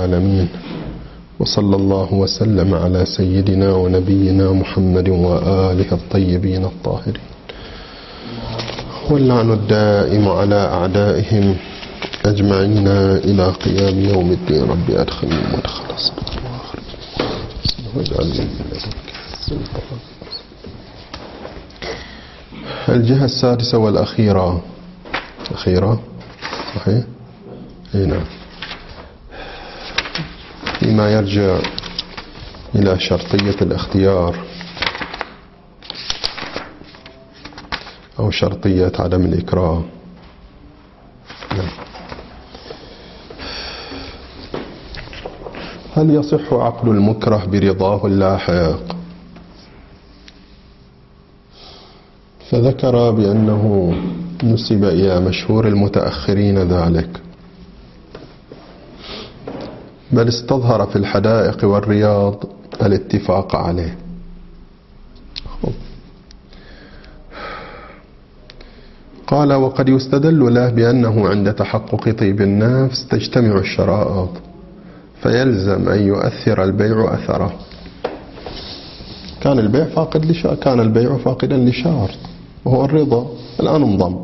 العالمين، وصلى الله وسلم على سيدنا ونبينا محمد وآله الطيبين الطاهرين، واللعن الدائم على أعدائهم أجمعين إلى قيام يوم الدين. رب أدخلني مدخل صدق واجعلني من لدنك. الجهة السادسة والأخيرة، أخيرة صحيح؟ نعم. فيما يرجع إلى شرطية الاختيار أو شرطية عدم الإكراه. هل يصح عقد المكره برضاه اللاحق؟ فذكر بأنه نسب إلى مشهور المتأخرين ذلك، بل استظهر في الحدائق والرياض الاتفاق عليه. قال: وقد يستدل له بأنه عند تحقق طيب النفس تجتمع الشرائط، فيلزم أن يؤثر البيع أثره. كان البيع فاقدا لشرط وهو الرضا، الآن انضم.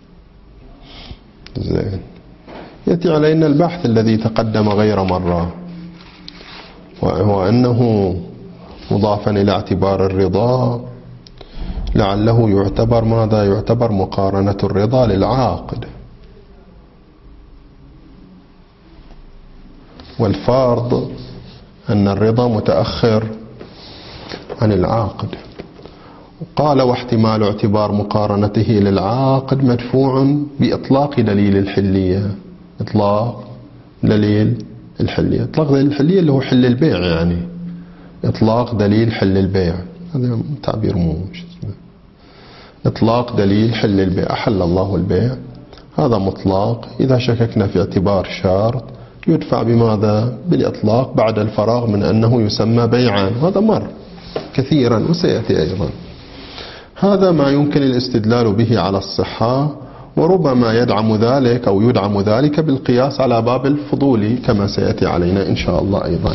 زين. يأتي علينا البحث الذي تقدم غير مرة، وهو أنه مضافا إلى اعتبار الرضا لعله يعتبر ماذا؟ يعتبر مقارنة الرضا للعاقد، والفرض أن الرضا متأخر عن العاقد. قال: واحتمال اعتبار مقارنته للعاقد مدفوع بإطلاق دليل الحلية. إطلاق دليل الحلية، إطلاق دليل الحلية اللي هو حل البيع، يعني إطلاق دليل حل البيع، هذا تعبير إطلاق دليل حل البيع. أحل الله البيع، هذا مطلق. إذا شككنا في اعتبار شرط يدفع بماذا؟ بالإطلاق بعد الفراغ من أنه يسمى بيعا. هذا مر كثيرا وسيأتي أيضا. هذا ما يمكن الاستدلال به على الصحة، وربما يدعم ذلك أو يدعم ذلك بالقياس على باب الفضولي كما سيأتي علينا إن شاء الله أيضا.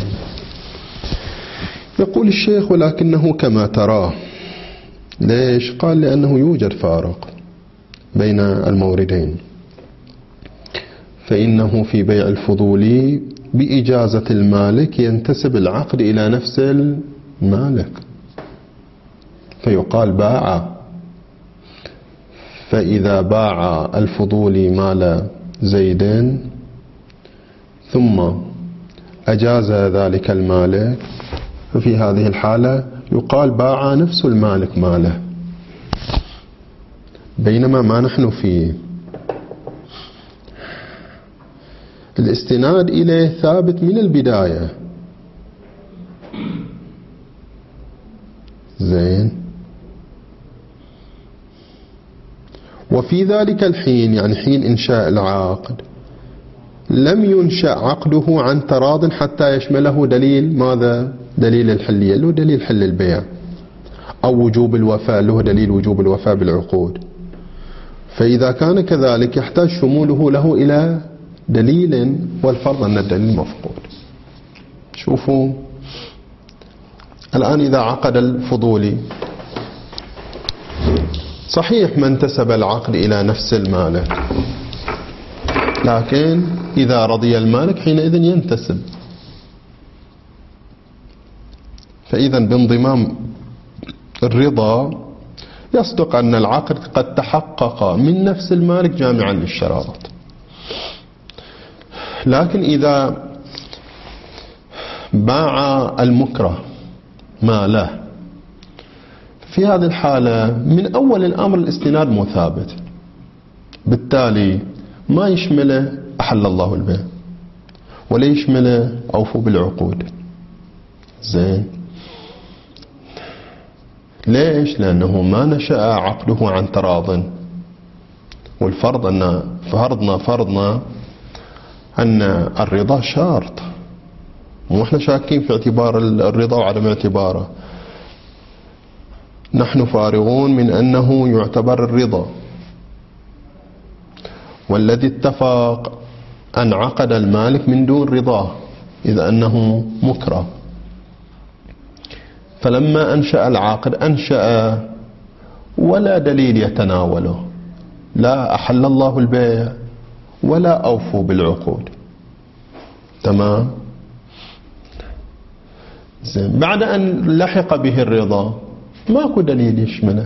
يقول الشيخ: ولكنه كما تراه. ليش؟ قال: لأنه يوجد فارق بين الموردين، فإنه في بيع الفضولي بإجازة المالك ينتسب العقد إلى نفس المالك، فيقال باع. فإذا باع الفضولي مال زيد ثم أجاز ذلك المالك، ففي هذه الحالة يقال باع نفس المالك ماله، بينما ما نحن فيه الاستناد إليه ثابت من البداية. زين. وفي ذلك الحين، يعني حين إنشاء العقد، لم ينشأ عقده عن تراض حتى يشمله دليل ماذا؟ دليل الحلية اللي هو دليل حل البيع، أو وجوب الوفاء اللي هو دليل وجوب الوفاء بالعقود. فإذا كان كذلك يحتاج شموله له إلى دليل، والفرض أن الدليل مفقود. شوفوا الآن، إذا عقد الفضولي صحيح ما انتسب العقد إلى نفس المالك، لكن إذا رضي المالك حينئذ ينتسب. فإذا بانضمام الرضا يصدق أن العقد قد تحقق من نفس المالك جامعا للشرائط. لكن إذا باع المكره ماله، في هذه الحالة من أول الأمر الاستناد مو ثابت، بالتالي ما يشمله أحل الله البيع ولا يشمله أوفوا بالعقود. زين. ليش؟ لأنه ما نشأ عقده عن تراض، والفرض أن فرضنا أن الرضا شرط، مو احنا شاكين في اعتبار الرضا وعدم اعتباره. نحن فارغون من أنه يعتبر الرضا، والذي اتفق أن عقد المالك من دون رضاه، إذا أنه مكره. فلما أنشأ العاقد أنشأ ولا دليل يتناوله، لا أحل الله البيع ولا أوفوا بالعقود. تمام. زين. بعد أن لحق به الرضا ماكو دليل يشمله،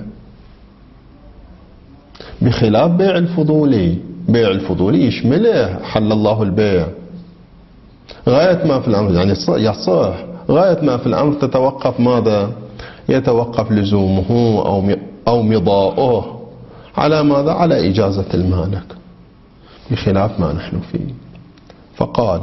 بخلاف بيع الفضولي. بيع الفضولي يشمله حل الله البيع غاية ما في الأمر، يعني يصح غاية ما في الأمر تتوقف ماذا؟ يتوقف لزومه أو مضاؤه على ماذا؟ على إجازة المالك، بخلاف ما نحن فيه. فقال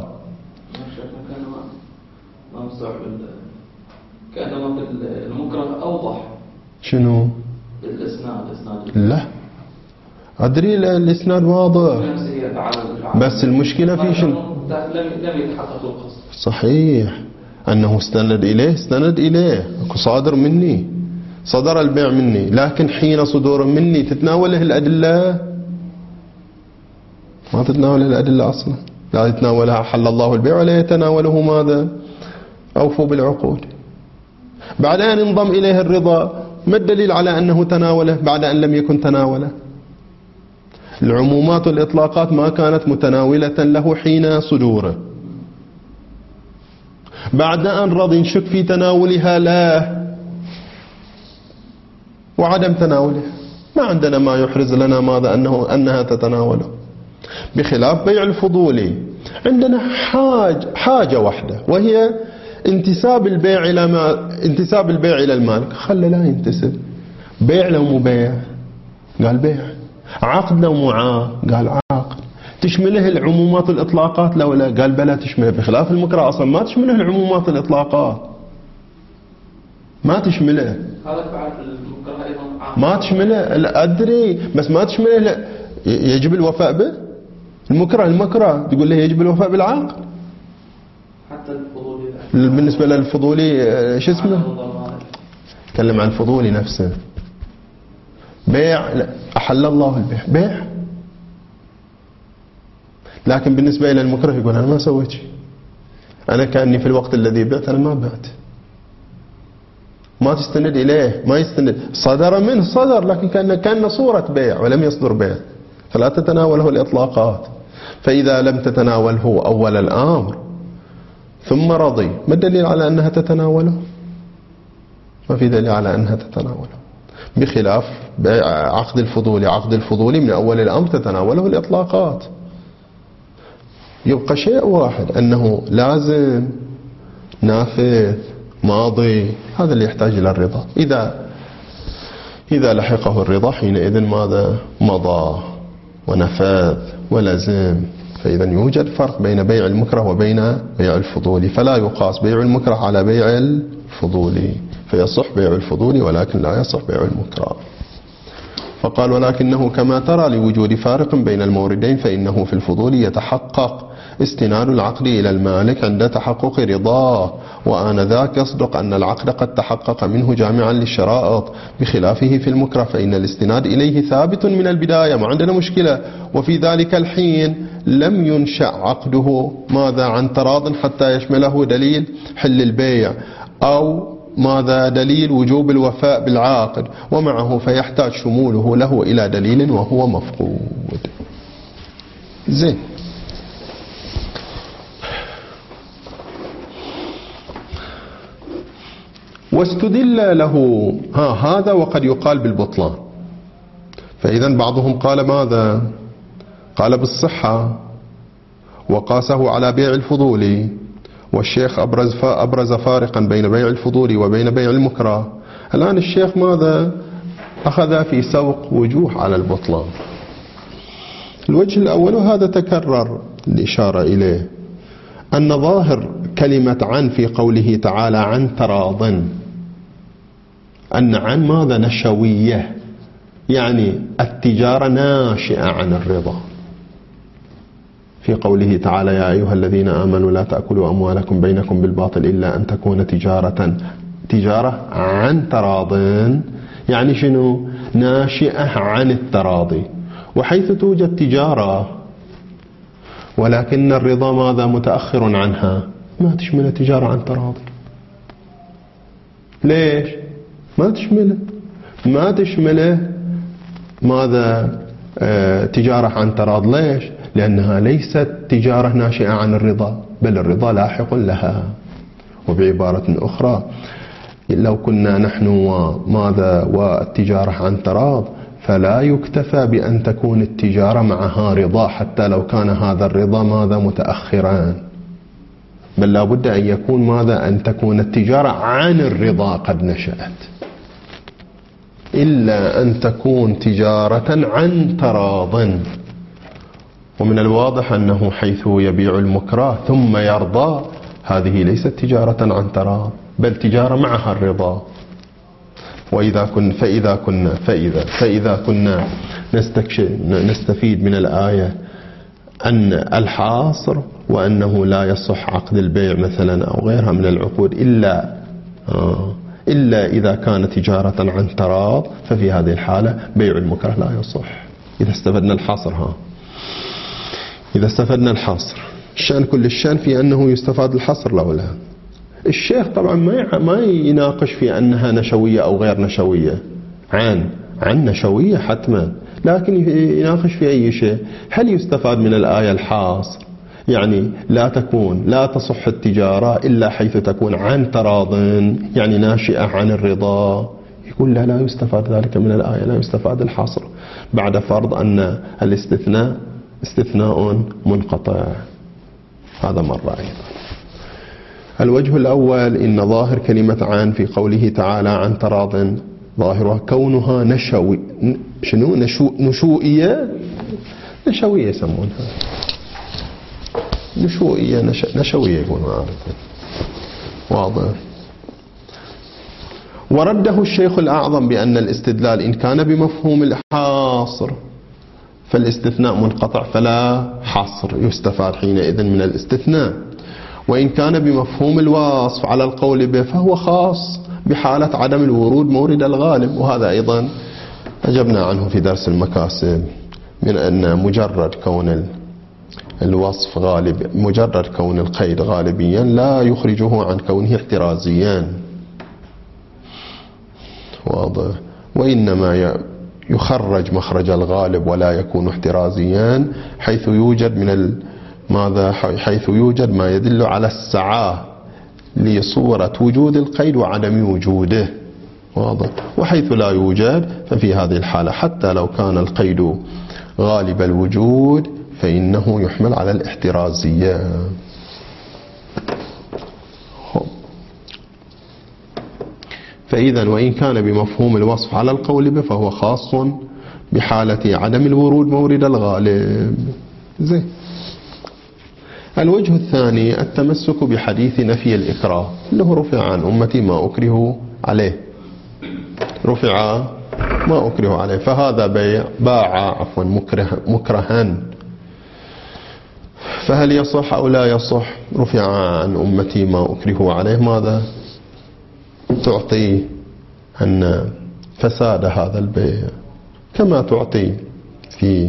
كأنما المكره أوضح. شنو؟ الإسناد. لا أدري الإسناد واضح، بس المشكلة في شنو؟ لم يتحقق القصد. صحيح أنه استند إليه أكو صادر مني، صدر البيع مني، لكن حين صدور مني تتناوله الأدلة؟ ما تتناوله الأدلة أصلا، لا يتناولها حل الله البيع ولا يتناوله ماذا؟ أوفوا بالعقود. بعد أن انضم إليه الرضا ما الدليل على أنه تناوله بعد أن لم يكن تناوله؟ العمومات والإطلاقات ما كانت متناولة له حين صدوره. بعد أن رضي نشك في تناولها لا وعدم تناولها، ما عندنا ما يحرز لنا ماذا أنها تتناوله. بخلاف بيع الفضولي عندنا حاجة واحدة، وهي انتساب البيع إلى المالك. خلى لا ينتسب. بيع لو مو بيع؟ قال بيع. عقد لو مو قال عقد. تشمله العمومات الإطلاقات لو لا؟ قال بلا تشمله. بخلاف المكره أصلا ما تشمله العمومات الإطلاقات، ما تشمله. هذا بعد المكره أيضا ما تشمله. أدري بس ما تشمله. يجب الوفاء به. المكره تقول له يجب الوفاء بالعقد. حتى الفضولي بالنسبة للفضولي شو اسمه؟ تكلم عن الفضولي نفسه. بيع لا. أحل الله البيع بيع، لكن بالنسبة إلى المكره يقول أنا ما سويت شيء، أنا كأني في الوقت الذي بعت أنا ما بعت. ما تستند إليه، ما يستند. صدر منه صدر، لكن كان صورة بيع ولم يصدر بيع، فلا تتناوله الإطلاقات. فإذا لم تتناوله أول الأمر ثم رضي، ما الدليل على أنها تتناوله؟ ما في دليل على أنها تتناوله. بخلاف عقد الفضولي من أول الأمر تتناوله الإطلاقات. يبقى شيء واحد، أنه لازم، نافذ، ماضي، هذا اللي يحتاج إلى الرضا. إذا لحقه الرضا حينئذ ماذا؟ مضى ونفذ ولزم. فإذا يوجد فرق بين بيع المكره وبين بيع الفضولي، فلا يقاس بيع المكره على بيع الفضولي، فيصح بيع الفضولي ولكن لا يصح بيع المكره. فقال ولكنه كما ترى لوجود فارق بين الموردين فإنه في الفضولي يتحقق استناد العقد إلى المالك عند تحقق رضاه، وآنذاك يصدق أن العقد قد تحقق منه جامعا للشرائط، بخلافه في المكره فإن الاستناد إليه ثابت من البداية، ما عندنا مشكلة. وفي ذلك الحين لم ينشأ عقده ماذا؟ عن تراض حتى يشمله دليل حل البيع أو ماذا؟ دليل وجوب الوفاء بالعاقد، ومعه فيحتاج شموله له إلى دليل وهو مفقود. زين. واستدل له هذا وقد يقال بالبطلان. فإذا بعضهم قال ماذا؟ قال بالصحة وقاسه على بيع الفضولي، والشيخ أبرز فارقا بين بيع الفضولي وبين بيع المكره. الآن الشيخ ماذا؟ أخذ في سوق وجوه على البطلان. الوجه الأول وهذا تكرر الإشارة إليه، أن ظاهر كلمة عن في قوله تعالى عن تراض، أن عن ماذا؟ نشوية، يعني التجارة ناشئة عن الرضا. في قوله تعالى يا أيها الذين آمنوا لا تأكلوا أموالكم بينكم بالباطل إلا أن تكون تجارة عن تراض، يعني شنو؟ ناشئة عن التراضي. وحيث توجد تجارة ولكن الرضا ماذا؟ متأخر عنها، ما تشمله تجارة عن تراضي. ليش؟ ما تشمله ماذا؟ تجارة عن تراض. ليش؟ لأنها ليست تجارة ناشئة عن الرضا، بل الرضا لاحق لها. وبعبارة أخرى، لو كنا نحن والتجارة عن تراض، فلا يكتفى بأن تكون التجارة معها رضا حتى لو كان هذا الرضا متأخرا، بل لا بد أن يكون أن تكون التجارة عن الرضا قد نشأت، إلا أن تكون تجارة عن تراض. ومن الواضح أنه حيث يبيع المكره ثم يرضى، هذه ليست تجارة عن تراض، بل تجارة معها الرضا. فإذا كنا نستفيد من الآية أن الحاصر وأنه لا يصح عقد البيع مثلا أو غيرها من العقود إلا إذا كانت تجارة عن تراض، ففي هذه الحالة بيع المكره لا يصح. إذا استفدنا الحاصر الشأن كل الشأن في أنه يستفاد الحصر لو لا. الشيخ طبعا ما يناقش في أنها نشوية أو غير نشوية، عن نشوية حتما، لكن يناقش في أي شيء. هل يستفاد من الآية الحاصر؟ يعني لا تصح التجارة إلا حيث تكون عن تراض، يعني ناشئة عن الرضا. يقول لا يستفاد ذلك من الآية، لا يستفاد الحصر بعد فرض أن الاستثناء استثناء منقطع. هذا مرة أيضا. الوجه الأول، إن ظاهر كلمة عن في قوله تعالى عن تراض ظاهرها كونها نشوئية يسمونها نشوئية يقولون عارفين. واضح. ورده الشيخ الأعظم بأن الاستدلال إن كان بمفهوم الحاصر فالاستثناء منقطع فلا حصر يستفاد حينئذ من الاستثناء، وإن كان بمفهوم الوصف على القول به فهو خاص بحالة عدم الورود مورد الغالب. وهذا أيضا أجبنا عنه في درس المكاسب، من أن مجرد كون الوصف غالب، مجرد كون القيد غالبيا لا يخرجه عن كونه احترازيا. واضح. وإنما يخرج مخرج الغالب ولا يكون احترازيا حيث يوجد حيث يوجد ما يدل على السعة لصورة وجود القيد وعدم وجوده. واضح. وحيث لا يوجد ففي هذه الحالة حتى لو كان القيد غالب الوجود فإنه يحمل على الاحترازية. فإذا وإن كان بمفهوم الوصف على القول به فهو خاص بحالة عدم الورود مورد الغالب. زين. الوجه الثاني التمسك بحديث نفي الإكراه، اللي رفع عن أمتي ما أكره عليه، رفع ما أكره عليه، فهذا باع مكرها، فهل يصح أو لا يصح؟ رفع عن أمتي ما أكره عليه، ماذا تعطي أن فساد هذا البيع كما تعطي في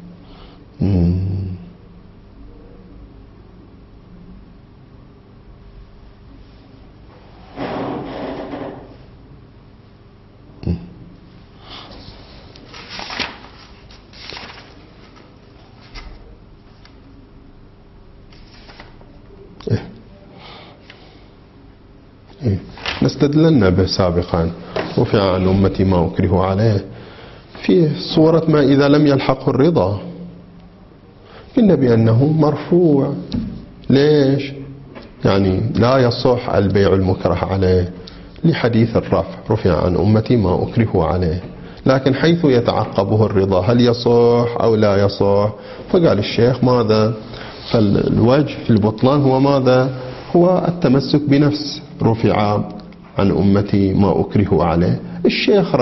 استدللنا به سابقا. رفع عن أمتي ما أكره عليه في صورة ما إذا لم يلحقه الرضا، قلنا بأنه مرفوع. ليش؟ يعني لا يصح البيع المكره عليه لحديث الرفع، رفع عن أمتي ما أكره عليه. لكن حيث يتعقبه الرضا هل يصح أو لا يصح؟ فقال الشيخ ماذا؟ فالوجه في البطلان هو ماذا؟ هو التمسك بنفس رفع عن أمتي ما أكره عليه. الشيخ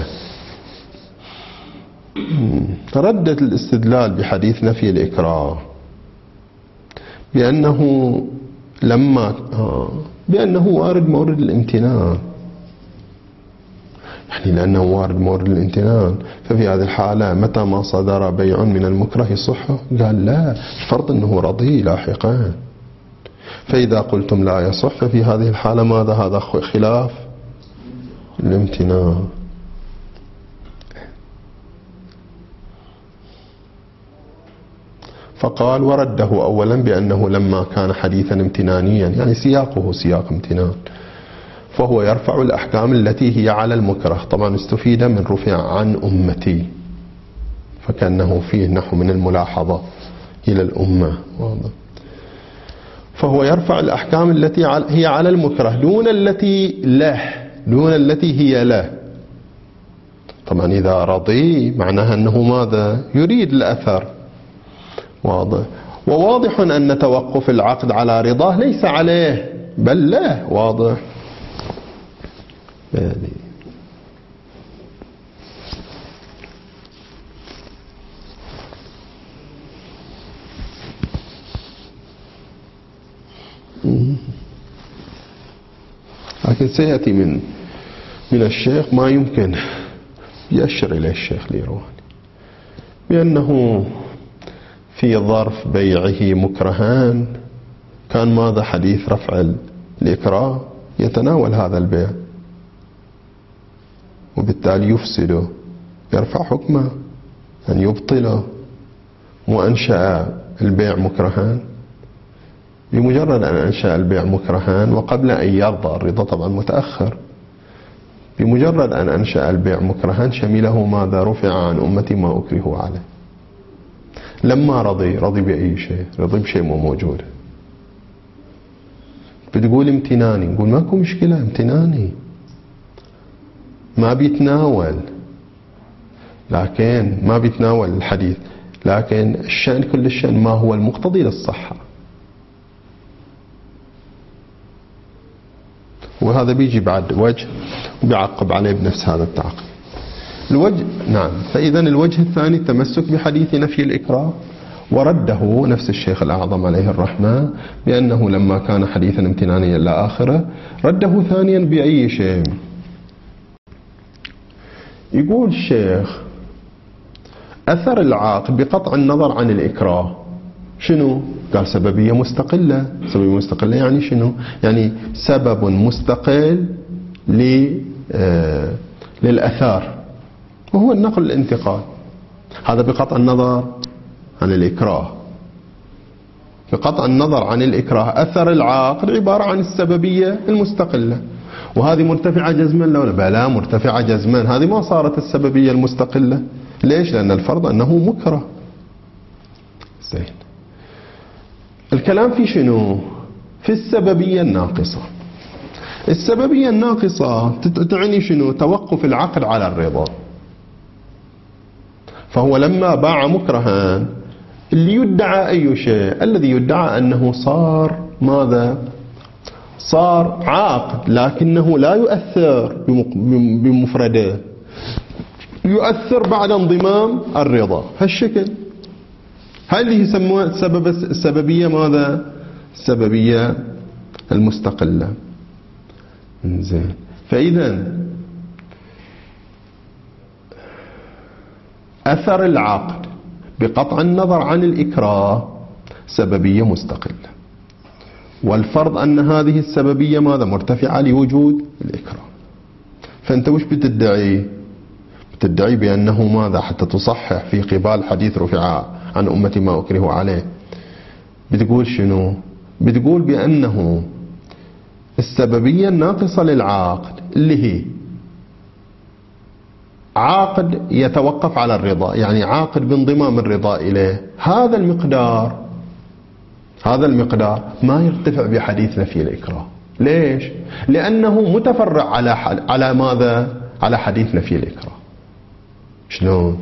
ردت الاستدلال بحديث نفي الإكراه بأنه وارد مورد الامتنان، يعني لأنه وارد مورد الامتنان، ففي هذه الحالة متى ما صدر بيع من المكره يصح؟ قال لا، فرض أنه رضي لاحقا. فإذا قلتم لا يصح ففي هذه الحالة ماذا؟ هذا خلاف الامتناع. فقال ورده أولا بأنه لما كان حديثا امتنانيا، يعني سياقه سياق امتنان، فهو يرفع الأحكام التي هي على المكره. طبعا استفيد من رفع عن أمتي، فكأنه فيه نحو من الملاحظة إلى الأمة. فهو يرفع الأحكام التي هي على المكره دون التي له، دون التي هي له. طبعا إذا رضي معناها أنه ماذا؟ يريد الأثر. واضح. وواضح أن توقف العقد على رضاه ليس عليه بل له. واضح. لكن سيأتي من الشيخ ما يمكن يأشر إليه الشيخ الإيرواني بأنه في ظرف بيعه مكرهان كان ماذا؟ حديث رفع الإكراه يتناول هذا البيع، وبالتالي يفسده، يرفع حكمه أن يبطله، وأنشأ البيع مكرهان. بمجرد أن أنشأ البيع مكرهان وقبل أن يرضى، الرضا طبعا متأخر، بمجرد أن أنشأ البيع مكرهان شمله ماذا؟ رفع عن أمتي ما أكرهوا عليه. لما رضي بأي شيء؟ رضي بشيء مو موجود. بتقول امتناني، نقول ماكو مشكلة، امتناني ما بيتناول، لكن ما بيتناول الحديث، لكن الشأن كل الشأن ما هو المقتضي للصحة. وهذا بيجي بعد وجه وبيعقب عليه بنفس هذا التعقيب. الوجه نعم. فإذا الوجه الثاني التمسك بحديث نفي الإكراه، ورده نفس الشيخ الأعظم عليه الرحمة بأنه لما كان حديثا امتنانيا إلى آخره رده ثانيا بأي شيء. يقول الشيخ أثر العاقد بقطع النظر عن الإكراه شنو؟ قال سببية مستقلة. سببية مستقلة يعني شنو؟ يعني سبب مستقل للأثار، وهو النقل الانتقال. هذا بقطع النظر عن الإكراه. بقطع النظر عن الإكراه أثر العاقد عبارة عن السببية المستقلة، وهذه مرتفعة جزما لو بلا مرتفعة جزما. هذه ما صارت السببية المستقلة. ليش؟ لأن الفرض أنه مكره. زين. الكلام في شنو؟ في السببية الناقصة. السببية الناقصة تعني شنو؟ توقف العقد على الرضا. فهو لما باع مكرها اللي يدعى أي شيء؟ الذي يدعى أنه صار ماذا؟ صار عقد، لكنه لا يؤثر بمفرده، يؤثر بعد انضمام الرضا هالشكل. هذه يسموها السببية ماذا؟ السببية المستقلة. زين. فإذا أثر العقد بقطع النظر عن الإكراه سببية مستقلة، والفرض أن هذه السببية ماذا؟ مرتفعة لوجود الإكراه. فأنت وش بتدعي؟ بتدعي بأنه ماذا؟ حتى تصحح في قبال حديث رفع عن أمتي ما أكره عليه، بتقول شنو؟ بتقول بأنه السببية الناقصة للعاقد اللي هي عاقد يتوقف على الرضا، يعني عاقد بانضمام الرضا إليه، هذا المقدار ما يرتفع بحديث نفي الإكراه. ليش؟ لأنه متفرع على ماذا؟ على حديث نفي الإكراه. شلون؟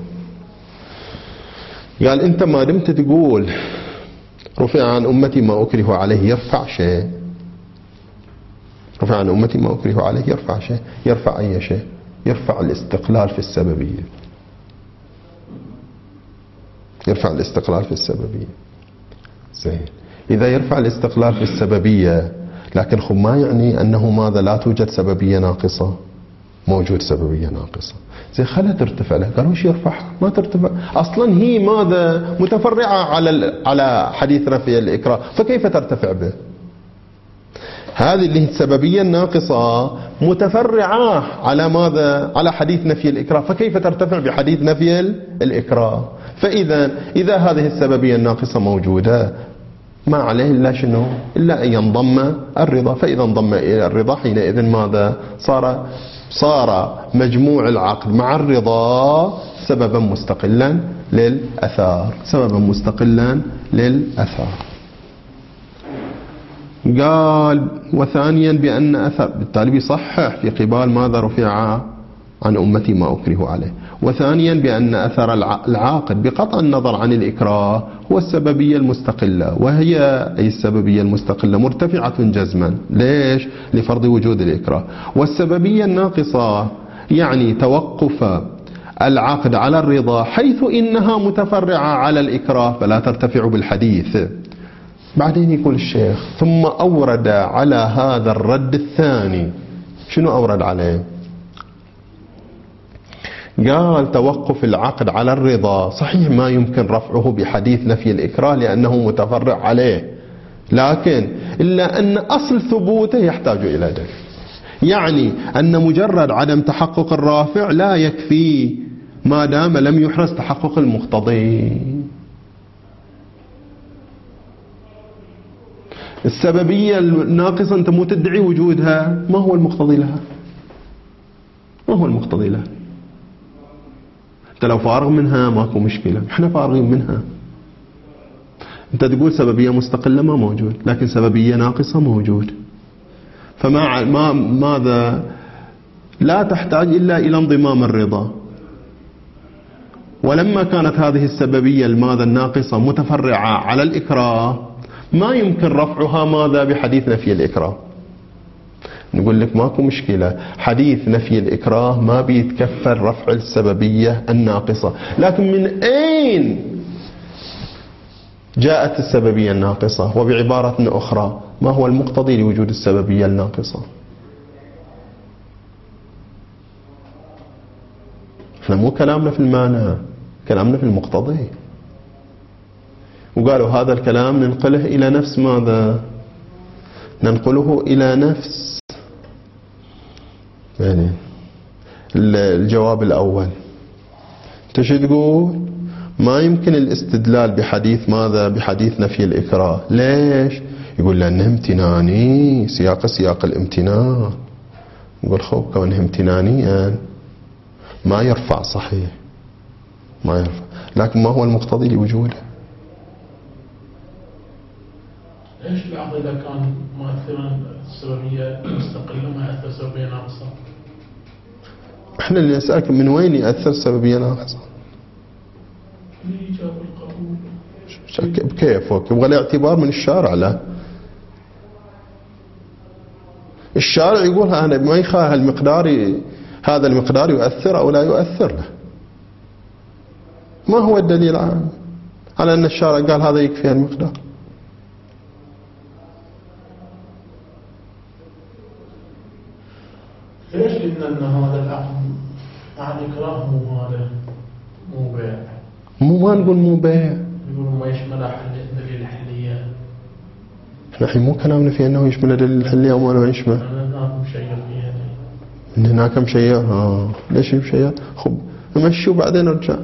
قال أنت ما دمت تقول رفع عن أمتي ما أكره عليه يرفع شيء، رفع عن أمتي ما أكره عليه يرفع شيء. يرفع أي شيء؟ يرفع الاستقلال في السببية. يرفع الاستقلال في السببية. زين. إذا يرفع الاستقلال في السببية، لكن خب ما يعني أنه ماذا؟ لا توجد سببية ناقصة. موجود سببية ناقصة. زي خلها ترتفع له. قالوا وش يرفعها؟ ما ترتفع أصلا، هي ماذا؟ متفرعة على حديث رفع الإكراه، فكيف ترتفع به؟ هذه اللي هي السببية الناقصة متفرعة على ماذا؟ على حديث نفي الإكراه، فكيف ترتفع بحديث نفي الإكراه؟ إذا هذه السببية الناقصة موجودة ما عليه إلا شنو؟ إلا أن ينضم الرضا، فإذا انضم إلى الرضا حينئذ ماذا؟ صار مجموع العقد مع الرضا سببا مستقلا للأثار، سببا مستقلا للأثار. قال وثانيا بأن أثر، بالتالي بيصحح في قبال ماذا رفع عن أمتي ما أكره عليه. وثانيا بأن أثر العاقد بقطع النظر عن الإكراه هو السببية المستقلة، وهي أي السببية المستقلة مرتفعة جزما. ليش؟ لفرض وجود الإكراه. والسببية الناقصة يعني توقف العقد على الرضا حيث إنها متفرعة على الإكراه فلا ترتفع بالحديث. بعدين يقول الشيخ ثم أورد على هذا الرد الثاني. شنو أورد عليه؟ قال توقف العقد على الرضا صحيح ما يمكن رفعه بحديث نفي الإكراه لأنه متفرع عليه، لكن إلا أن أصل ثبوته يحتاج إلى دليل، يعني أن مجرد عدم تحقق الرافع لا يكفي ما دام لم يحرز تحقق المقتضي. السببية الناقصة أنت مو تدعي وجودها، ما هو المقتضي لها؟ ما هو المقتضي لها؟ أنت لو فارغ منها ماكو مشكلة، احنا فارغين منها. أنت تقول سببية مستقلة ما موجود، لكن سببية ناقصة موجود، ماذا؟ لا تحتاج إلا إلى انضمام الرضا. ولما كانت هذه السببية الماذا الناقصة متفرعة على الإكراه ما يمكن رفعها ماذا؟ بحديث نفي الإكراه. نقول لك ماكو مشكلة، حديث نفي الإكراه ما بيتكفل رفع السببية الناقصة، لكن من أين جاءت السببية الناقصة؟ وبعبارة أخرى ما هو المقتضي لوجود السببية الناقصة؟ احنا مو كلامنا في المعنى، كلامنا في المقتضي. وقالوا هذا الكلام ننقله إلى نفس ماذا؟ ننقله إلى نفس يعني الجواب الأول. انت شو تقول؟ ما يمكن الاستدلال بحديث ماذا؟ بحديث نفي الإكراه. ليش؟ يقول لأنه امتناني، سياق الامتنان. نقول خب كونه امتنانيا ما يرفع، صحيح ما يرفع، لكن ما هو المقتضي لوجوده؟ ليش العقد إذا كان مؤثرا السببية مستقلة ما يأثر سببية ناقصة؟ احنا اللي نسألك من وين يأثر السببية ناقصة؟ الإيجاب والقبول. بكيفك؟ يبغى الاعتبار من الشارع. لا، الشارع يقول أنا ما يخالف المقدار، هذا المقدار يؤثر أو لا يؤثر له. ما هو الدليل على أن الشارع قال هذا يكفي المقدار؟ ليش قلنا أن هذا العقد مع الإكراه مو بيع؟ ما نقول مو بيع، يقولوا ما يشمل دليل الحلية. احنا الحين مو كلامنا في أنه يشمل دليل الحلية أو ما يشمل. هناك مشير فيها. من هناك مشير. ليش مشير؟ خب نمشي وبعدين نرجع.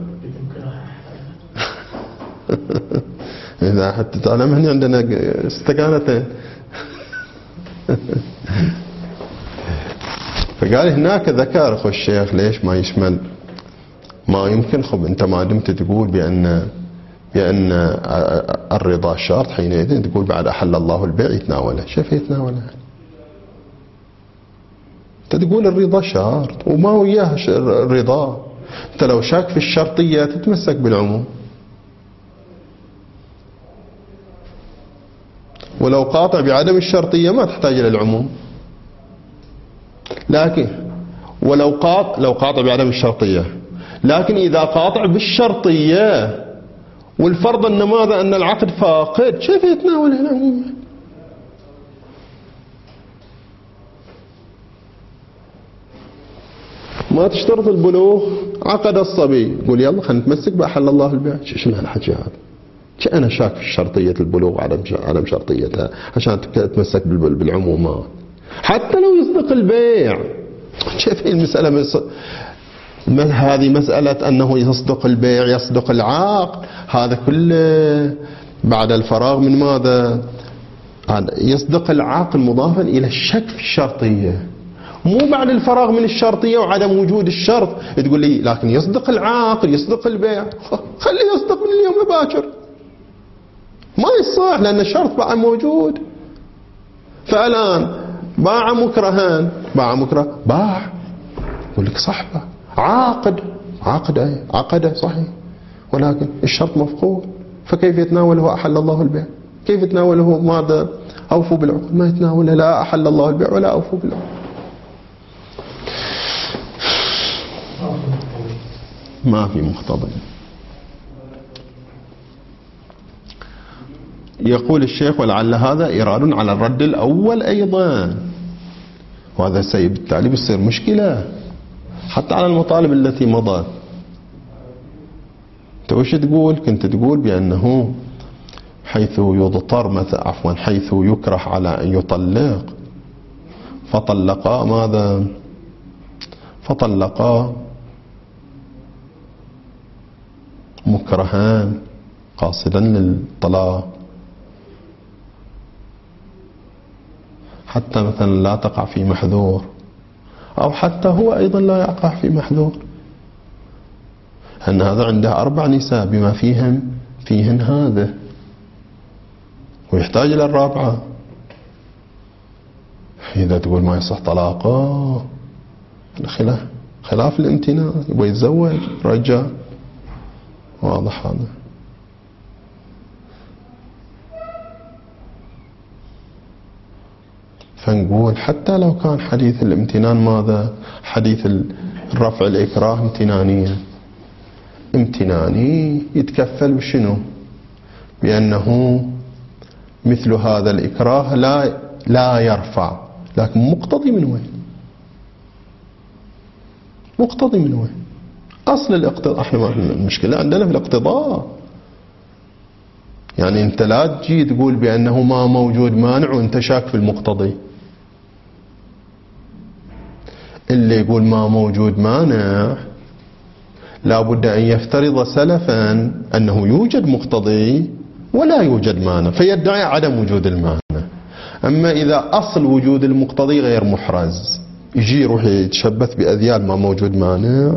إذا حتى تعلم هنا عندنا استكانتين. فقال هناك ذكر أخو الشيخ ليش ما يشمل، ما يمكن. خب أنت ما دمت تقول بأن الرضا شرط، حينئذ تقول بعد أحل الله البيع يتناوله. شايف يتناوله؟ أنت تقول الرضا شرط وما وياه الرضا. أنت لو شاك في الشرطية تتمسك بالعموم، ولو قاطع بعدم الشرطية ما تحتاج إلى العموم. لكن ولو قاطع بعدم الشرطية، لكن إذا قاطع بالشرطية والفرض أن ماذا؟ أن العقد فاقد، كيف يتناول العموم؟ ما تشترط البلوغ، عقد الصبي، قول يلا خلينا نتمسك بأحل الله البيع. شو معنى الحكي هذا؟ أنا شاك في شرطية البلوغ وعدم شرطيتها عشان تتمسك بالعمومات. حتى لو يصدق البيع، كيف المسألة هذه مسألة أنه يصدق البيع يصدق العقد، هذا كله بعد الفراغ من ماذا؟ يصدق العقد مضافا إلى الشك في الشرطية، مو بعد الفراغ من الشرطية وعدم وجود الشرط تقول لي لكن يصدق العقد يصدق البيع. خليه يصدق من اليوم لباكر، ما يصح لأن الشرط بقى موجود. فالآن باع مكرها، باع يقول لك صحبه عقد صحيح، ولكن الشرط مفقود، فكيف يتناوله أحل الله البيع؟ كيف يتناوله ماذا؟ أوفوا بالعقود، ما يتناوله لا أحل الله البيع ولا أوفوا بالعقود. ما في مقتضى. يقول الشيخ ولعل هذا إراد على الرد الأول أيضا، وهذا السيد بالتالي بيصير مشكلة حتى على المطالب التي مضت. انت وش تقول؟ كنت تقول بأنه حيث يضطر حيث يكره على أن يطلق فطلقا ماذا؟ فطلقا مكرهان قاصدا للطلاق، حتى مثلا لا تقع في محذور، أو حتى هو أيضا لا يقع في محذور، أن هذا عنده 4 نساء بما فيهن هذا، ويحتاج إلى الرابعة. إذا تقول ما يصح طلاقه خلاف الامتناع، يبغى يتزوج رجال، واضح هذا. فنقول حتى لو كان حديث الامتنان ماذا؟ حديث الرفع الإكراه امتناني يتكفل بشنو؟ بأنه مثل هذا الإكراه لا يرفع، لكن مقتضي من وين؟ مقتضي من وين؟ أصل الاقتضاء، احنا المشكلة عندنا في الاقتضاء. يعني انت لا تجي تقول بأنه ما موجود مانع وانت شاك في المقتضي. اللي يقول ما موجود مانع لا بد أن يفترض سلفا أنه يوجد مقتضي ولا يوجد مانع، فيدعي عدم وجود المانع. أما إذا أصل وجود المقتضي غير محرز، يجي يروح يتشبث بأذيال ما موجود مانع.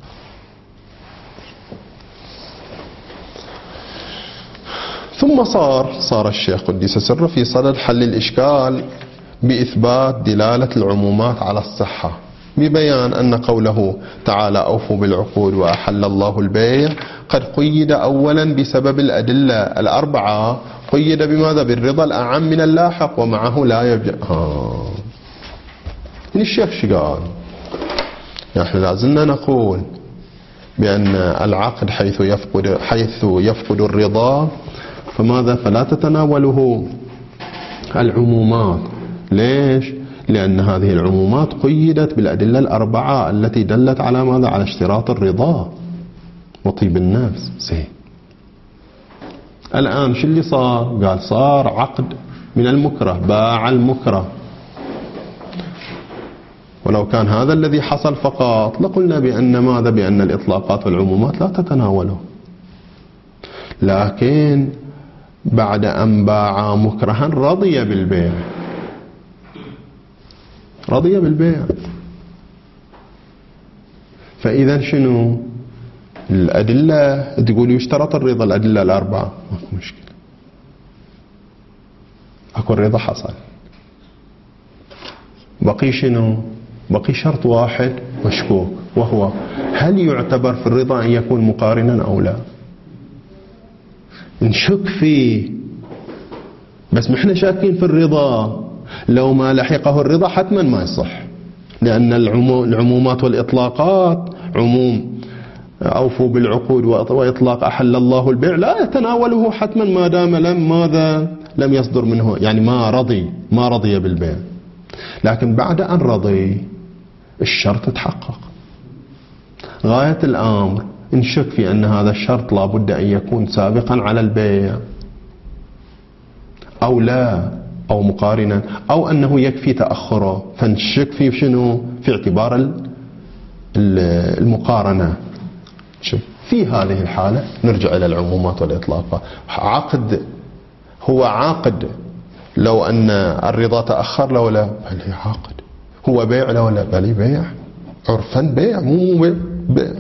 ثم صار الشيخ قدس سره في صدد حل الإشكال بإثبات دلالة العمومات على الصحة، ببيان أن قوله تعالى أوفوا بالعقود وأحل الله البيع قد قيد أولا بسبب الأدلة 4، قيد بماذا؟ بالرضا الأعم من اللاحق، ومعه لا يبجأ. من الشيخ شقال نحن لازلنا نقول بأن العقد حيث يفقد الرضا فماذا؟ فلا تتناوله العمومات. ليش؟ لأن هذه العمومات قيدت بالأدلة 4 التي دلت على ماذا؟ على اشتراط الرضا وطيب النفس. زين، الآن شو اللي صار؟ قال صار عقد من المكره، باع المكره. ولو كان هذا الذي حصل فقط لقلنا بأن ماذا؟ بأن الإطلاقات والعمومات لا تتناوله. لكن بعد أن باع مكرها رضي بالبيع، فإذا شنو الأدلة؟ تقول يشترط الرضا، الأدلة 4 ماكو مشكلة، أكو الرضا حصل، بقي شنو؟ بقي شرط واحد مشكوك، وهو هل يعتبر في الرضا أن يكون مقارنا أو لا؟ نشك فيه، بس نحن شاكين في الرضا، لو ما لحقه الرضا حتما ما يصح، لأن العمومات والإطلاقات، عموم أوفوا بالعقود وإطلاق أحل الله البيع لا يتناوله حتما ما دام لم يصدر منه، يعني ما رضي بالبيع. لكن بعد أن رضي الشرط تحقق. غاية الأمر نشك في أن هذا الشرط لا بد أن يكون سابقا على البيع أو لا، أو مقارنا، أو أنه يكفي تأخره، فنشك في شنو؟ في اعتبار المقارنة. في هذه الحالة نرجع إلى العمومات والإطلاقات. عقد هو عاقد لو أن الرضا تأخر لو لا، بل عاقد. هو بيع لو لا، بل بيع عرفا، بيع مو بيع.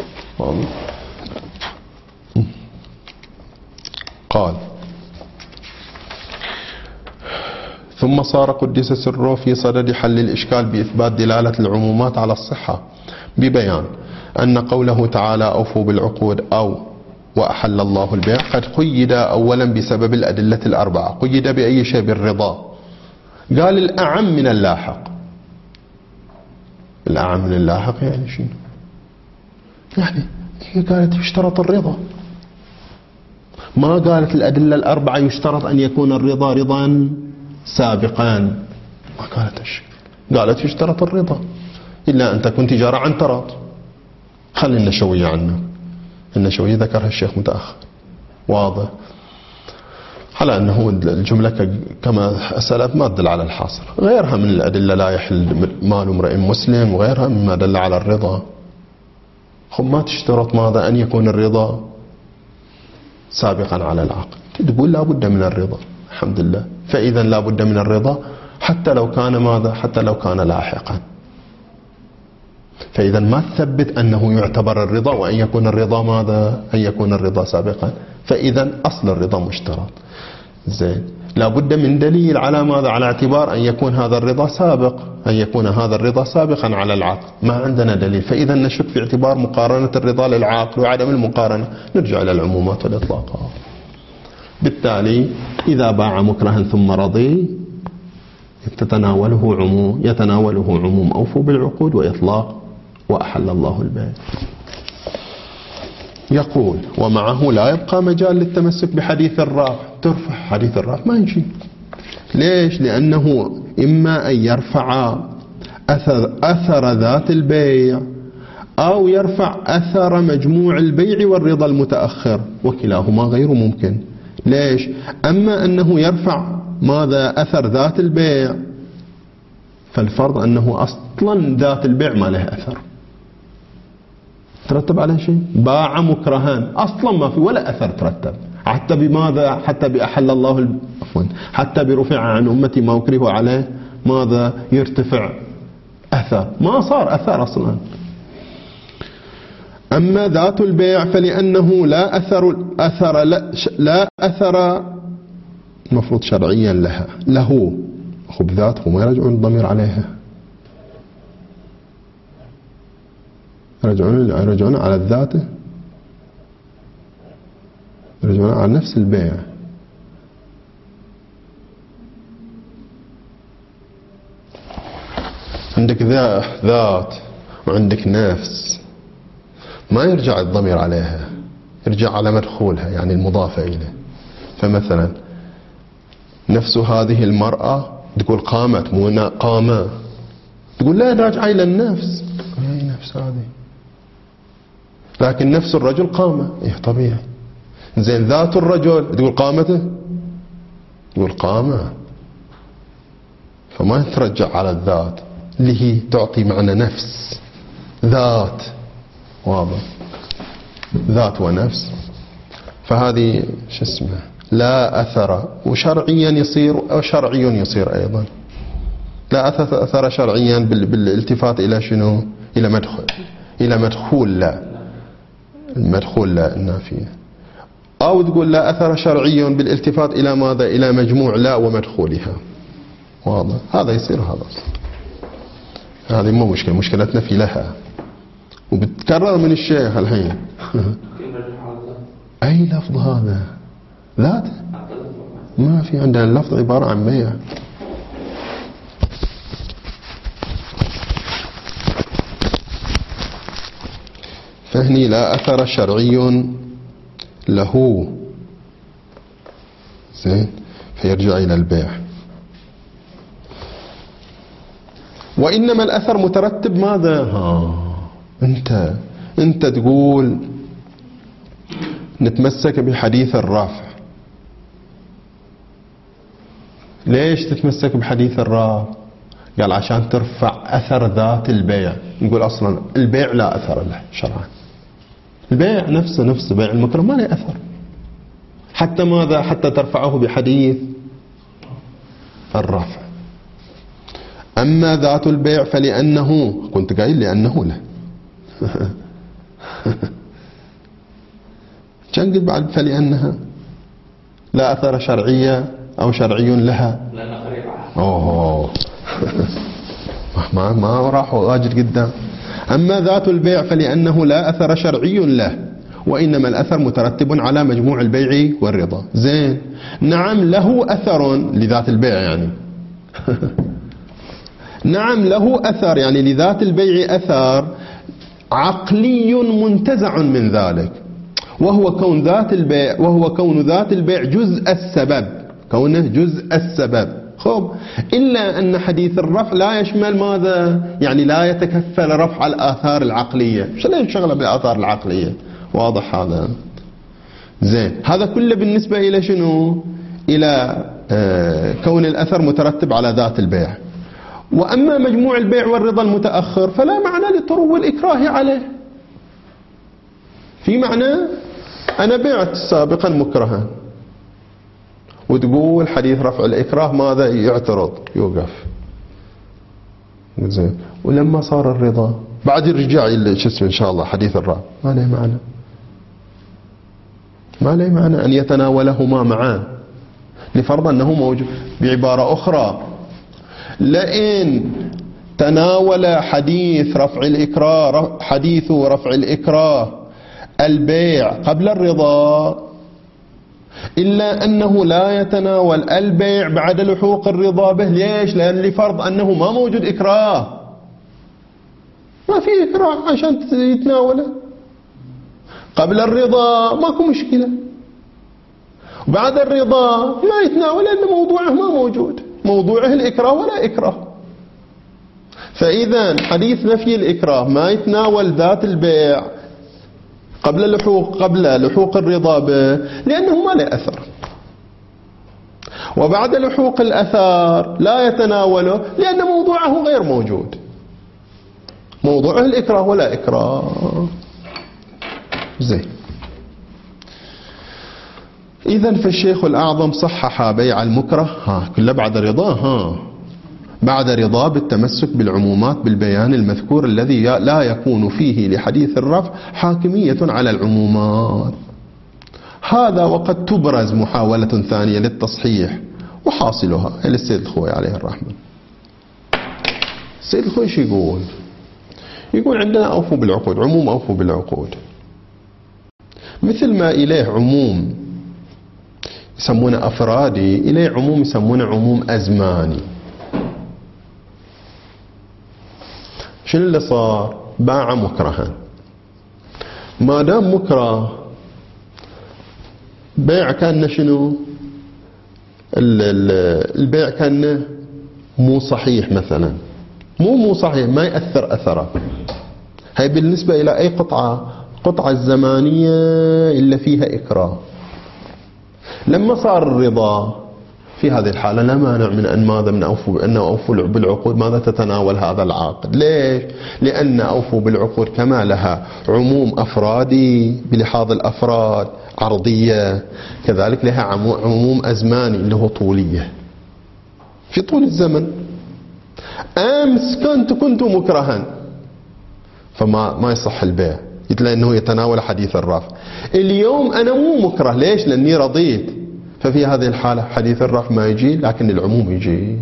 قال ثم صار قدس سره في صدد حل الإشكال بإثبات دلالة العمومات على الصحة ببيان أن قوله تعالى أوفوا بالعقود أو وأحل الله البيع قد قيد أولا بسبب الأدلة الأربعة. قيد بأي شيء؟ بالرضا. قال الأعم من اللاحق. الأعم من اللاحق يعني شنو؟ يعني هي قالت يشترط الرضا، ما قالت الأدلة الأربعة يشترط أن يكون الرضا رضا سابقا، ما قالت الشيء، قالت يشترط الرضا إلا أن تكون تجارة عن تراض. خلي النشوية عنه، النشوية ذكرها الشيخ متأخر واضح، على أنه الجملة كما سلف ما تدل على الحاصر. غيرها من الأدلة لا يحل مال امرئ مسلم، وغيرها مما دل على الرضا. خب ما تشترط ماذا؟ أن يكون الرضا سابقا على العقد. تقول لا بد من الرضا، الحمد لله. فإذا لا بد من الرضا حتى لو كان ماذا؟ حتى لو كان لاحقا. فإذا ما تثبت أنه يعتبر الرضا وأن يكون الرضا ماذا؟ أن يكون الرضا سابقا. فإذا أصل الرضا مشترط. زين، لا بد من دليل على ماذا؟ على اعتبار أن يكون هذا الرضا سابق، أن يكون هذا الرضا سابقا على العقد. ما عندنا دليل، فإذا نشك في اعتبار مقارنة الرضا للعقد وعدم المقارنة. نرجع إلى العمومات والإطلاقات. بالتالي إذا باع مكرها ثم رضي يتناوله عموم أوفوا بالعقود وإطلاق وأحل الله البيع. يقول ومعه لا يبقى مجال للتمسك بحديث الرافع. ترفع حديث الرافع ما يمشي. ليش؟ لأنه إما أن يرفع أثر ذات البيع أو يرفع أثر مجموع البيع والرضا المتأخر، وكلاهما غير ممكن. ليش؟ أما أنه يرفع ماذا؟ أثر ذات البيع، فالفرض أنه أصلا ذات البيع ما له أثر ترتب عليه شيء. باع مكرهان أصلا ما في ولا أثر ترتب، حتى بماذا؟ حتى بأحل الله حتى برفع عن أمتي ما أكره عليه ماذا؟ يرتفع أثر، ما صار أثر أصلا. أما ذات البيع فلأنه لا أثر المفروض شرعيا له. خب ذاته ما يرجعون الضمير عليها، يرجعون على الذات، يرجعون على نفس البيع. عندك ذات وعندك نفس، ما يرجع الضمير عليها، يرجع على مدخولها يعني المضافة إليه. فمثلا نفس هذه المرأة تقول قامت مو قامة، تقول لا راجعة إلى النفس، هي نفس هذه، لكن نفس الرجل قامة، إيه طبيعي. زين ذات الرجل تقول قامته، تقول قامة، فما ترجع على الذات اللي هي تعطي معنى نفس. ذات واضح، ذات ونفس. فهذه شو اسمه لا أثر، وشرعيا يصير أو شرعي يصير أيضا. لا أثر شرعيا بالالتفات إلى شنو؟ إلى مدخول لا، المدخول لا النافية. أو تقول لا أثر شرعي بالالتفات إلى ماذا؟ إلى مجموع لا ومدخولها. واضح، هذا يصير هذا. هذه مو مشكلة، مشكلتنا في لها، وبتكرر من الشيخ الحين. أي لفظ هذا؟ ذات ما في عندنا اللفظ عبارة عن بيع. فهني لا أثر شرعي له، زين، فيرجع إلى البيع. وإنما الأثر مترتب ماذا؟ أنت تقول نتمسك بحديث الرفع. ليش تتمسك بحديث الرفع؟ قال عشان ترفع أثر ذات البيع. نقول أصلا البيع لا أثر له شرعا، البيع نفسه بيع المكره ما له أثر، حتى ماذا؟ حتى ترفعه بحديث الرفع. أما ذات البيع فلأنه، كنت قايل لأنه له كان قلت بعد فلأنها لا أثر شرعية أو شرعي لها، لأنها قريبة. أوه ما راحوا أجر قدام. أما ذات البيع فلأنه لا أثر شرعي له، وإنما الأثر مترتب على مجموع البيع والرضا. زين، نعم له أثر لذات البيع يعني نعم له أثر يعني لذات البيع أثر عقلي منتزع من ذلك، وهو كون ذات البيع جزء السبب، كونه جزء السبب. خب، إلا أن حديث الرفع لا يشمل ماذا؟ يعني لا يتكفل رفع الآثار العقلية. شو ليه نشغله بالآثار العقلية؟ واضح هذا؟ زين، هذا كله بالنسبة إلى شنو؟ إلى كون الأثر مترتب على ذات البيع. وأما مجموع البيع والرضا المتأخر فلا معنى لطرو الإكراه عليه. في معنى أنا بعت سابقا مكرها، وتقول حديث رفع الإكراه ماذا؟ يعترض، يوقف. زين، ولما صار الرضا بعد يرجع إن شاء الله حديث الرفع، ما له معنى، ما له معنى أن يتناولهما معا، لفرض أنه موجود. بعبارة أخرى، لئن تناول حديث رفع الإكراه البيع قبل الرضا، إلا أنه لا يتناول البيع بعد لحوق الرضا به. ليش؟ لأن لفرض أنه ما موجود إكراه، ما في إكراه عشان يتناوله. قبل الرضا ماكو مشكلة، بعد الرضا ما يتناول لأن موضوعه ما موجود، موضوعه الإكراه ولا إكراه. فإذا حديث نفي الإكراه ما يتناول ذات البيع قبل لحوق الرضا به لأنه ما له أثر، وبعد لحوق الأثار لا يتناوله لأن موضوعه غير موجود، موضوعه الإكراه ولا إكراه. زين، إذن فالشيخ الأعظم صحح بيع المكره كله بعد رضاه، بعد رضا بالتمسك بالعمومات بالبيان المذكور الذي لا يكون فيه لحديث الرفع حاكمية على العمومات. هذا وقد تبرز محاولة ثانية للتصحيح، وحاصلها إلى السيد الخوي عليه الرحمة. السيد الخوي شو يقول عندنا أوفوا بالعقود، عموم أوفوا بالعقود، مثل ما إليه عموم يسمونه أفرادي، إليه عموم يسمونه عموم أزماني. شنو اللي صار؟ باع مكرها، ما دام مكره بيع كان شنو؟ البيع كان مو صحيح مثلا، مو صحيح، ما يأثر أثره. هاي بالنسبة إلى أي قطعة الزمانية إلا فيها إكراه. لما صار الرضا في هذه الحالة لا مانع من أن ماذا؟ من أوفوا بالعقود ماذا؟ تتناول هذا العقد. ليش؟ لأن أوفوا بالعقود كما لها عموم أفرادي بلحاظ الأفراد عرضية، كذلك لها عموم أزماني اللي هو طولية في طول الزمن. أمس كنت مكرها فما يصح البيع، لأنه يتناول حديث الرفع. اليوم أنا مو مكره، ليش؟ لأني رضيت، ففي هذه الحالة حديث الرفع ما يجي لكن العموم يجي.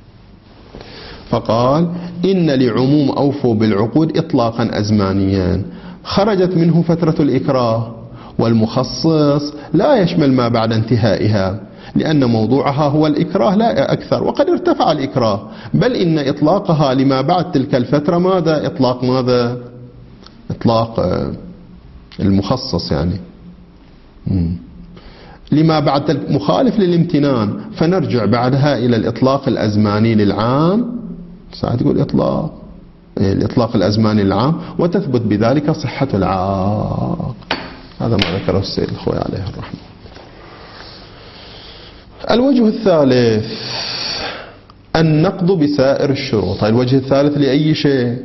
فقال إن لعموم أوفوا بالعقود إطلاقا أزمانيا خرجت منه فترة الإكراه، والمخصص لا يشمل ما بعد انتهائها لأن موضوعها هو الإكراه لا أكثر، وقد ارتفع الإكراه، بل إن إطلاقها لما بعد تلك الفترة ماذا؟ إطلاق المخصص يعني لما بعد تلك مخالف للامتنان، فنرجع بعدها إلى الإطلاق الأزماني للعام. ساعة تقول الإطلاق الأزماني للعام، وتثبت بذلك صحة العقد. هذا ما ذكره السيد الخوي عليه الرحمة. الوجه الثالث النقض بسائر الشروط. الوجه الثالث لأي شيء؟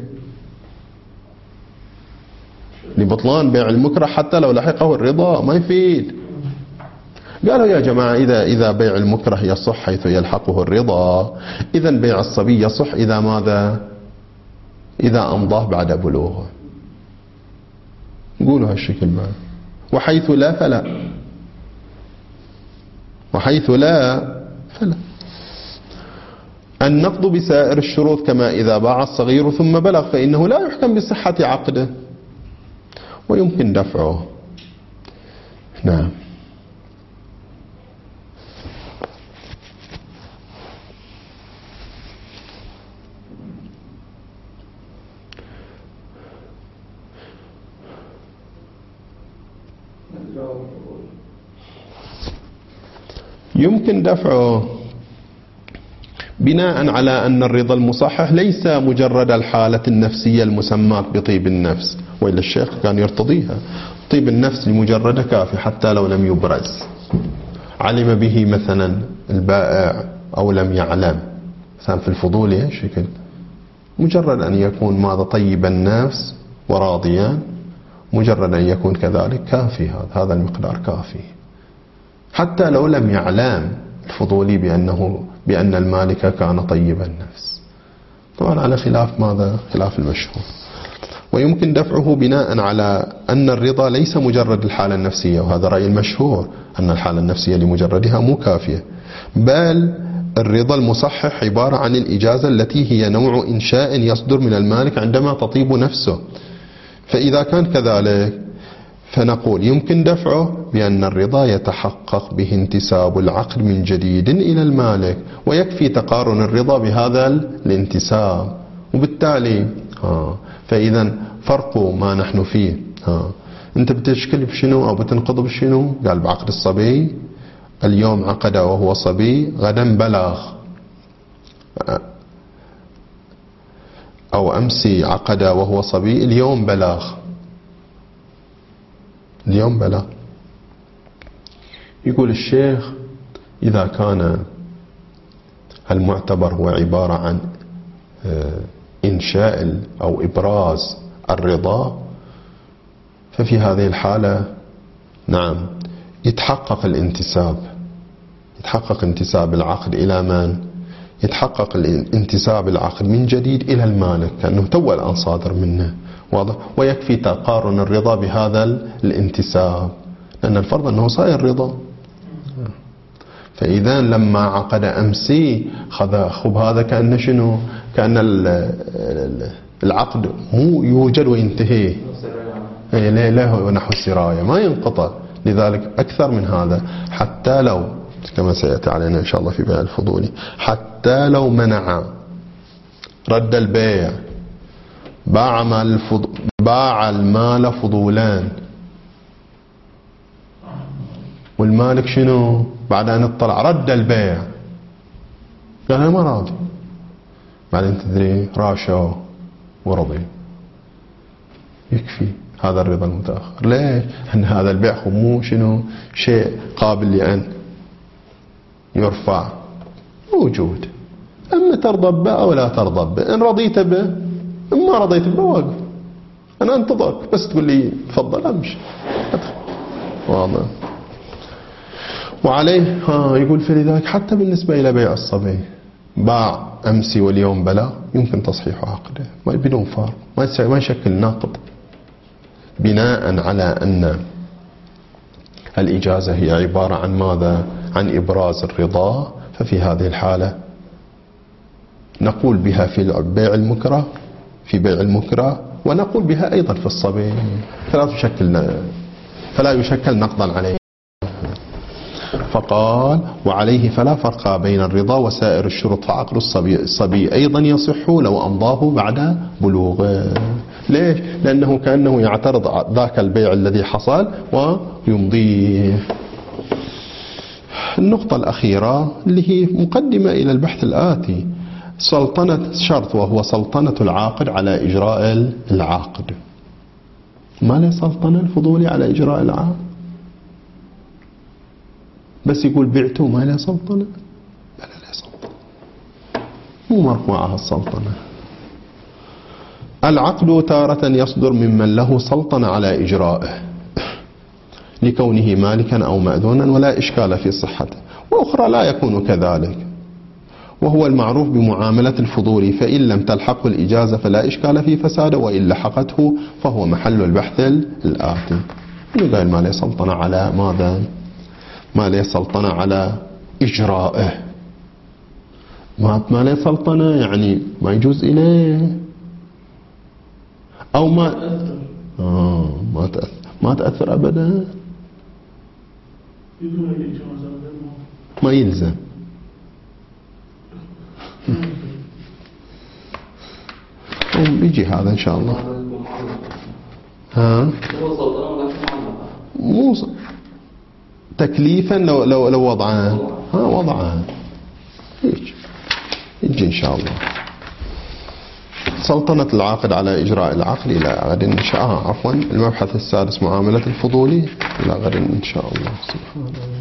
لبطلان بيع المكره حتى لو لحقه الرضا، ما يفيد. قالوا يا جماعة إذا بيع المكره يصح حيث يلحقه الرضا، إذا بيع الصبي يصح إذا ماذا؟ إذا أمضاه بعد بلوغه. قولوا هالشكل معه. وحيث لا فلا، وحيث لا فلا. النقض بسائر الشروط كما إذا باع الصغير ثم بلغ فإنه لا يحكم بصحة عقده ويمكن دفعه. نعم. يمكن دفعه بناء على أن الرضا المصحح ليس مجرد الحالة النفسية المسماة بطيب النفس، وإلا الشيخ كان يرتضيها. طيب النفس المجرد كافي حتى لو لم يبرز، علم به مثلا البائع أو لم يعلم. مثلا في الفضولي شكل مجرد أن يكون ماذا طيب النفس وراضيا، مجرد أن يكون كذلك كافي. هذا المقدار كافي حتى لو لم يعلم الفضولي بأن المالك كان طيب النفس، طبعا على خلاف ماذا؟ خلاف المشهور. ويمكن دفعه بناء على أن الرضا ليس مجرد الحالة النفسية، وهذا رأي المشهور أن الحالة النفسية لمجردها مو كافية، بل الرضا المصحح عبارة عن الإجازة التي هي نوع إنشاء يصدر من المالك عندما تطيب نفسه. فإذا كان كذلك فنقول يمكن دفعه بأن الرضا يتحقق به انتساب العقد من جديد إلى المالك، ويكفي تقارن الرضا بهذا الانتساب. وبالتالي فإذا فرق ما نحن فيه، أنت بتشكل بشنو أو بتنقض بشنو؟ قال بعقد الصبي، اليوم عقد وهو صبي، غدا بلغ، أو أمسي عقد وهو صبي، اليوم بلغ. اليوم بلغ. يقول الشيخ إذا كان المعتبر هو عبارة عن إنشاء أو إبراز الرضا، ففي هذه الحالة نعم يتحقق الانتساب، يتحقق انتساب العقد إلى من؟ يتحقق الانتساب العقد من جديد إلى المالك كأنه تو الآن صادر منه، واضح؟ ويكفي تقارن الرضا بهذا الانتساب، لأن الفرض أنه صاير رضا. فإذا لما عقد أمسي خذ هذا كأنه شنو؟ كأن العقد مو يوجد وينتهي، له نحو السراية ما ينقطع. لذلك أكثر من هذا، حتى لو كما سيأتي علينا إن شاء الله في بيع الفضولي، حتى لو منع رد البيع، باع المال فضولان، والمالك شنو بعد أن اطلع رد البيع، قال أنا ما راضي، بعدين تدري راشوا ورضي، يكفي هذا الرضا المتأخر. ليش؟ أن هذا البيع مو شنو شيء قابل لأن يرفع، موجود، أما ترضى به أو لا ترضى به، إن رضيت به، إن ما رضيت به واقف، أنا أنتظرك بس تقول لي تفضل أمشي أدخل. واضح. وعليه يقول فلذلك حتى بالنسبة إلى بيع الصبي، باع أمسي واليوم بلا، يمكن تصحيح عقده بدون فارق، ما يشكل ناقض، بناء على أن الإجازة هي عبارة عن ماذا؟ عن إبراز الرضا. ففي هذه الحالة نقول بها في بيع المكره، في بيع المكره، ونقول بها أيضا في الصبي، فلا يشكل نقضا عليه. فقال وعليه فلا فرق بين الرضا وسائر الشروط، فعقد الصبي أيضا يصح لو أمضاه بعد بلوغه. ليش؟ لأنه كأنه يعترض ذاك البيع الذي حصل ويمضيه. النقطة الأخيرة اللي هي مقدمة إلى البحث الآتي، سلطنة شرط، وهو سلطنة العاقد على إجراء العقد. ما له سلطنة الفضولي على إجراء العقد، بس يقول بعته ما له سلطنة. بلا له سلطنة، مو مرفوعة السلطنة. العقد تارة يصدر ممن له سلطنة على إجرائه لكونه مالكا أو مأذونا ولا إشكال في صحته، وأخرى لا يكون كذلك، وهو المعروف بمعاملة الفضولي، فإن لم تلحقه الإجازة فلا إشكال في فساده، وإن لحقته فهو محل البحث الآتي. قال ما له سلطنة على ماذا؟ ما له سلطنة على إجرائه. ما له سلطنة يعني ما يجوز إليه، أو ما تأثر أبدا، ما يلزم. بيجي هذا إن شاء الله. مو تكليفا لو وضعان، وضعان يجي إن شاء الله. سلطنة العاقد على إجراء العقد إلى غد إن شاء الله. عفوا، المبحث السادس معاملة الفضولي إلى غد إن شاء الله. سبحان الله.